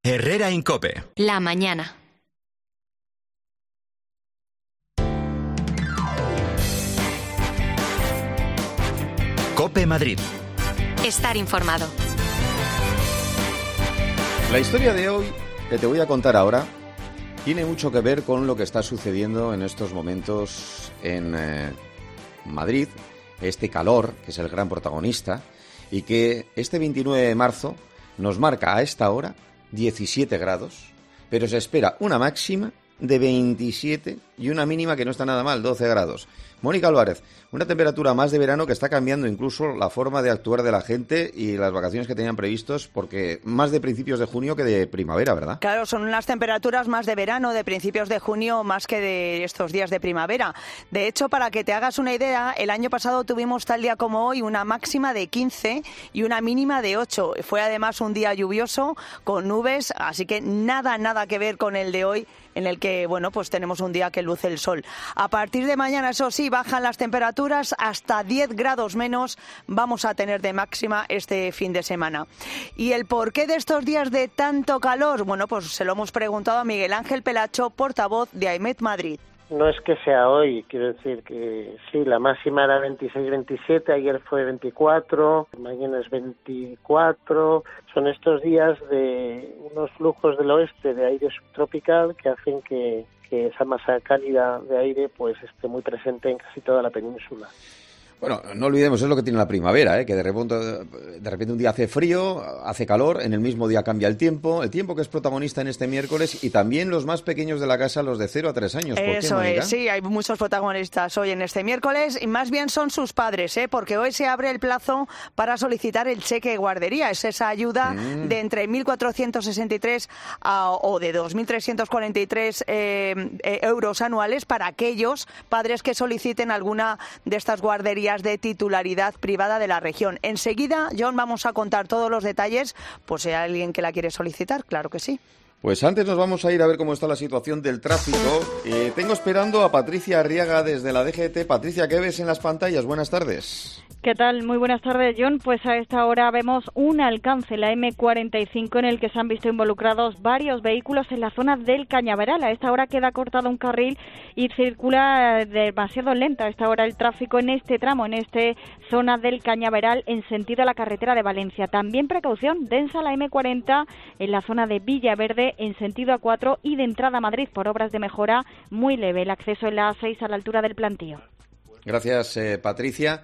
Herrera Incope. La mañana. COPE Madrid. Estar informado. La historia de hoy, que te voy a contar ahora, tiene mucho que ver con lo que está sucediendo en estos momentos en Madrid, este calor, que es el gran protagonista, y que este 29 de marzo nos marca a esta hora 17 grados, pero se espera una máxima de 27 y una mínima que no está nada mal, 12 grados. Mónica Álvarez, una temperatura más de verano que está cambiando incluso la forma de actuar de la gente y las vacaciones que tenían previstos, porque más de principios de junio que de primavera, ¿verdad? Claro, son unas temperaturas más de verano, de principios de junio, más que de estos días de primavera. De hecho, para que te hagas una idea, el año pasado tuvimos tal día como hoy una máxima de 15 y una mínima de 8. Fue además un día lluvioso, con nubes, así que nada que ver con el de hoy, en el que, bueno, pues tenemos un día que luce el sol. A partir de mañana, eso sí, bajan las temperaturas, hasta 10 grados menos vamos a tener de máxima este fin de semana. ¿Y el porqué de estos días de tanto calor? Bueno, pues se lo hemos preguntado a Miguel Ángel Pelacho, portavoz de AEMET Madrid. No es que sea hoy, quiero decir que sí, la máxima era 26-27, ayer fue 24, mañana es 24. Son estos días de unos flujos del oeste de aire subtropical que hacen que esa masa cálida de aire pues esté muy presente en casi toda la península. Bueno, no olvidemos, es lo que tiene la primavera, que de repente un día hace frío, hace calor, en el mismo día cambia el tiempo que es protagonista en este miércoles, y también los más pequeños de la casa, los de 0 a 3 años. ¿Por Eso qué, es, sí, hay muchos protagonistas hoy en este miércoles, y más bien son sus padres, porque hoy se abre el plazo para solicitar el cheque de guardería. Es esa ayuda de entre 1.463 o de 2.343 euros anuales para aquellos padres que soliciten alguna de estas guarderías de titularidad privada de la región. Enseguida, John, vamos a contar todos los detalles, por si hay alguien que la quiere solicitar, claro que sí. Pues antes nos vamos a ir a ver cómo está la situación del tráfico. Tengo esperando a Patricia Arriaga desde la DGT. Patricia, ¿qué ves en las pantallas? Buenas tardes. ¿Qué tal? Muy buenas tardes, John. Pues a esta hora vemos un alcance, la M45, en el que se han visto involucrados varios vehículos en la zona del Cañaveral. A esta hora queda cortado un carril y circula demasiado lento a esta hora el tráfico en este tramo, en esta zona del Cañaveral, en sentido a la carretera de Valencia. También precaución, densa la M40 en la zona de Villaverde, en sentido A4, y de entrada a Madrid por obras de mejora muy leve. El acceso en la A6 a la altura del Plantío. Gracias, Patricia.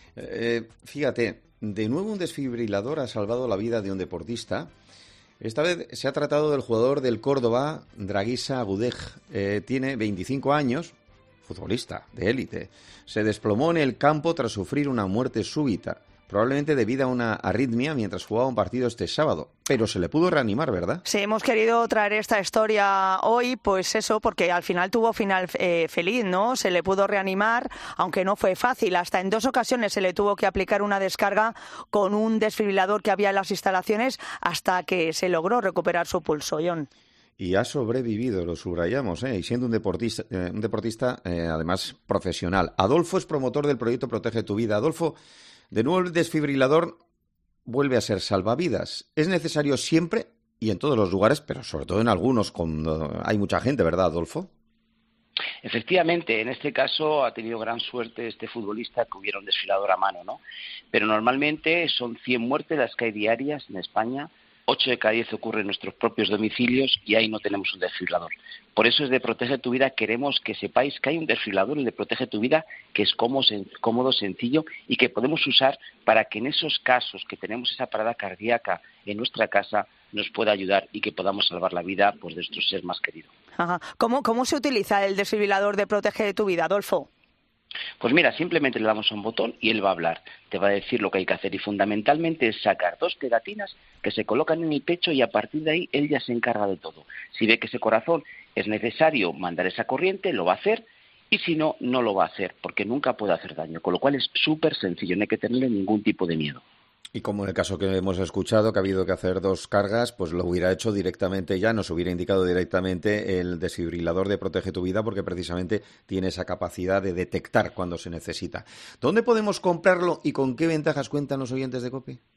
Fíjate, de nuevo un desfibrilador ha salvado la vida de un deportista. Esta vez se ha tratado del jugador del Córdoba, Draguisa Gudej. Tiene 25 años, futbolista de élite. Se desplomó en el campo tras sufrir una muerte súbita, probablemente debido a una arritmia mientras jugaba un partido este sábado. Pero se le pudo reanimar, ¿verdad? Sí, hemos querido traer esta historia hoy, pues eso, porque al final tuvo final feliz, ¿no? Se le pudo reanimar, aunque no fue fácil. Hasta en 2 ocasiones se le tuvo que aplicar una descarga con un desfibrilador que había en las instalaciones hasta que se logró recuperar su pulso, John. Y ha sobrevivido, lo subrayamos, y siendo un deportista además profesional. Adolfo es promotor del proyecto Protege tu Vida. Adolfo, de nuevo el desfibrilador vuelve a ser salvavidas. Es necesario siempre y en todos los lugares, pero sobre todo en algunos cuando hay mucha gente, ¿verdad, Adolfo? Efectivamente, en este caso ha tenido gran suerte este futbolista que hubiera un desfibrilador a mano, ¿no? Pero normalmente son 100 muertes las que hay diarias en España. 8 de cada 10 ocurre en nuestros propios domicilios y ahí no tenemos un desfibrilador. Por eso es de Protege tu Vida, queremos que sepáis que hay un desfibrilador, el de Protege tu Vida, que es cómodo, sencillo y que podemos usar para que en esos casos que tenemos esa parada cardíaca en nuestra casa nos pueda ayudar y que podamos salvar la vida pues, de nuestro ser más querido. Ajá. ¿Cómo se utiliza el desfibrilador de Protege tu Vida, Adolfo? Pues mira, simplemente le damos a un botón y él va a hablar, te va a decir lo que hay que hacer y fundamentalmente es sacar 2 pegatinas que se colocan en el pecho y a partir de ahí él ya se encarga de todo. Si ve que ese corazón es necesario mandar esa corriente, lo va a hacer y si no, no lo va a hacer porque nunca puede hacer daño, con lo cual es súper sencillo, no hay que tenerle ningún tipo de miedo. Y como en el caso que hemos escuchado, que ha habido que hacer 2 cargas, pues lo hubiera hecho directamente ya, nos hubiera indicado directamente el desfibrilador de Protege tu Vida, porque precisamente tiene esa capacidad de detectar cuando se necesita. ¿Dónde podemos comprarlo y con qué ventajas cuentan los oyentes de COPE?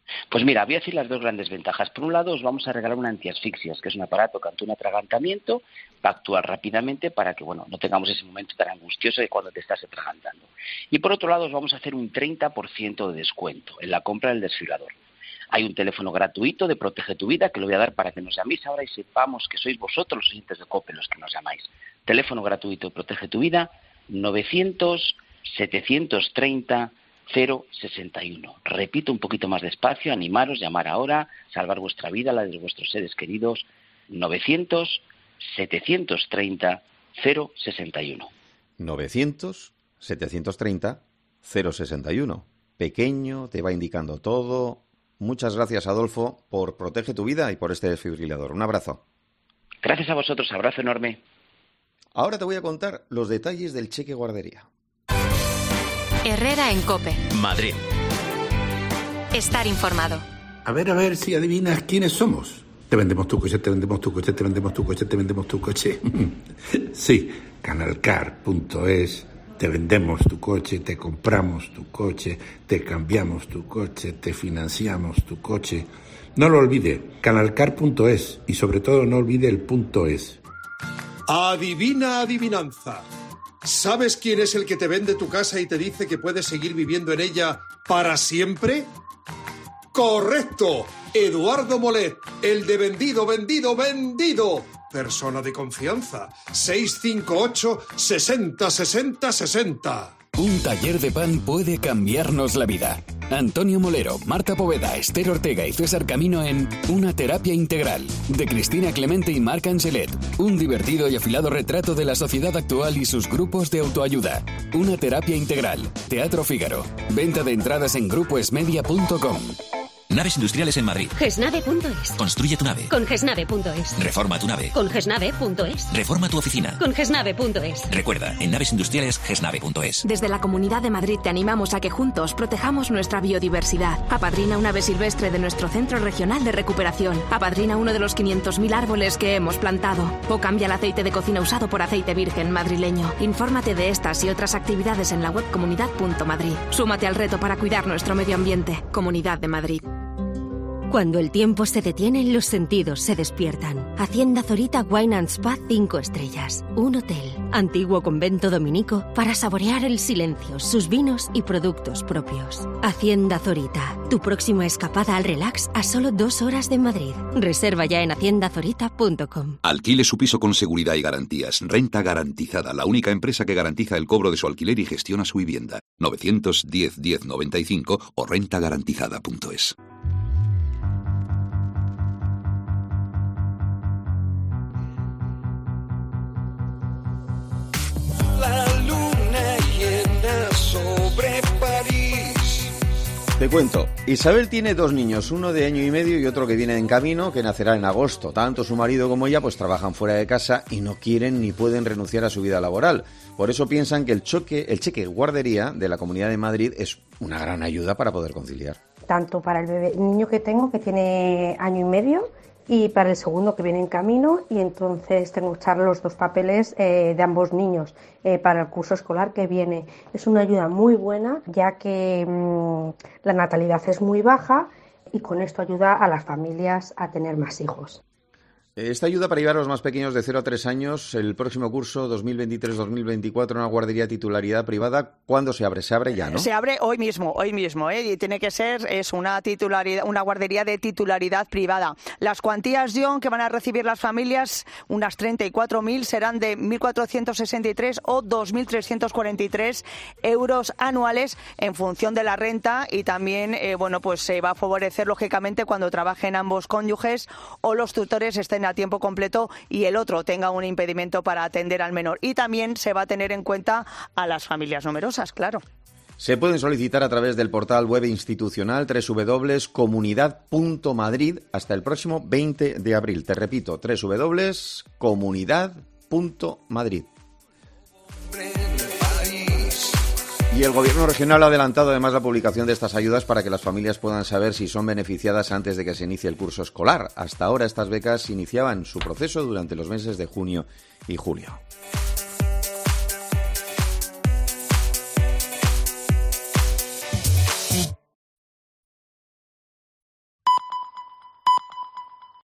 Pues mira, voy a decir las dos grandes ventajas. Por un lado, os vamos a regalar una antiasfixias, que es un aparato que ante un atragantamiento va a actuar rápidamente para que, no tengamos ese momento tan angustioso de cuando te estás atragantando. Y por otro lado, os vamos a hacer un 30% de descuento en la compra del desfibrilador. Hay un teléfono gratuito de Protege tu Vida que lo voy a dar para que nos llaméis ahora y sepamos que sois vosotros los oyentes de COPE los que nos llamáis. Teléfono gratuito de Protege tu Vida, 900-730-061. Repito un poquito más despacio, animaros, llamar ahora, salvar vuestra vida, la de vuestros seres queridos, 900-730-061. 900-730-061. Pequeño, te va indicando todo. Muchas gracias, Adolfo, por Protege tu Vida y por este desfibrilador. Un abrazo. Gracias a vosotros, abrazo enorme. Ahora te voy a contar los detalles del cheque guardería. Herrera en COPE. Madrid. Estar informado. A ver si adivinas quiénes somos. Te vendemos tu coche, te vendemos tu coche, te vendemos tu coche, te vendemos tu coche. Sí, Canalcar.es. Te vendemos tu coche, te compramos tu coche, te cambiamos tu coche, te financiamos tu coche. No lo olvide, Canalcar.es y sobre todo no olvide el .es. Adivina adivinanza. ¿Sabes quién es el que te vende tu casa y te dice que puedes seguir viviendo en ella para siempre? ¡Correcto! Eduardo Molet, el de vendido. Persona de confianza. 658 60 60 60. Un taller de pan puede cambiarnos la vida. Antonio Molero, Marta Poveda, Esther Ortega y César Camino en Una terapia integral, de Cristina Clemente y Marc Angelet. Un divertido y afilado retrato de la sociedad actual y sus grupos de autoayuda. Una terapia integral. Teatro Fígaro. Venta de entradas en grupoesmedia.com. Naves industriales en Madrid. Gesnave.es. Construye tu nave. Con Gesnave.es. Reforma tu nave. Con Gesnave.es. Reforma tu oficina. Con Gesnave.es. Recuerda, en naves industriales, Gesnave.es. Desde la Comunidad de Madrid te animamos a que juntos protejamos nuestra biodiversidad. Apadrina un ave silvestre de nuestro Centro Regional de Recuperación. Apadrina uno de los 500.000 árboles que hemos plantado. O cambia el aceite de cocina usado por aceite virgen madrileño. Infórmate de estas y otras actividades en la web comunidad.madrid. Súmate al reto para cuidar nuestro medio ambiente. Comunidad de Madrid. Cuando el tiempo se detiene, los sentidos se despiertan. Hacienda Zorita Wine and Spa 5 estrellas. Un hotel. Antiguo convento dominico para saborear el silencio, sus vinos y productos propios. Hacienda Zorita. Tu próxima escapada al relax a solo 2 horas de Madrid. Reserva ya en haciendazorita.com. Alquile su piso con seguridad y garantías. Renta Garantizada, la única empresa que garantiza el cobro de su alquiler y gestiona su vivienda. 910 10 95 o rentagarantizada.es. La luna llena sobre París. Te cuento, Isabel tiene 2 niños, uno de 1 año y medio y otro que viene en camino, que nacerá en agosto. Tanto su marido como ella pues trabajan fuera de casa y no quieren ni pueden renunciar a su vida laboral. Por eso piensan que el cheque guardería de la Comunidad de Madrid es una gran ayuda para poder conciliar. Tanto para el niño que tengo, que tiene 1 año y medio, y para el segundo que viene en camino, y entonces tengo que echar los 2 papeles de ambos niños para el curso escolar que viene. Es una ayuda muy buena, ya que la natalidad es muy baja y con esto ayuda a las familias a tener más hijos. Esta ayuda para llevar a los más pequeños de 0 a 3 años, el próximo curso 2023-2024, una guardería titularidad privada, ¿cuándo se abre? Se abre ya, ¿no? Se abre hoy mismo, y tiene que ser una guardería de titularidad privada. Las cuantías, John, que van a recibir las familias, unas 34.000, serán de 1.463 o 2.343 euros anuales en función de la renta y también, se va a favorecer, lógicamente, cuando trabajen ambos cónyuges o los tutores estén a tiempo completo y el otro tenga un impedimento para atender al menor. Y también se va a tener en cuenta a las familias numerosas, claro. Se pueden solicitar a través del portal web institucional www.comunidad.madrid hasta el próximo 20 de abril. Te repito, www.comunidad.madrid. Y el Gobierno regional ha adelantado además la publicación de estas ayudas para que las familias puedan saber si son beneficiadas antes de que se inicie el curso escolar. Hasta ahora estas becas iniciaban su proceso durante los meses de junio y julio.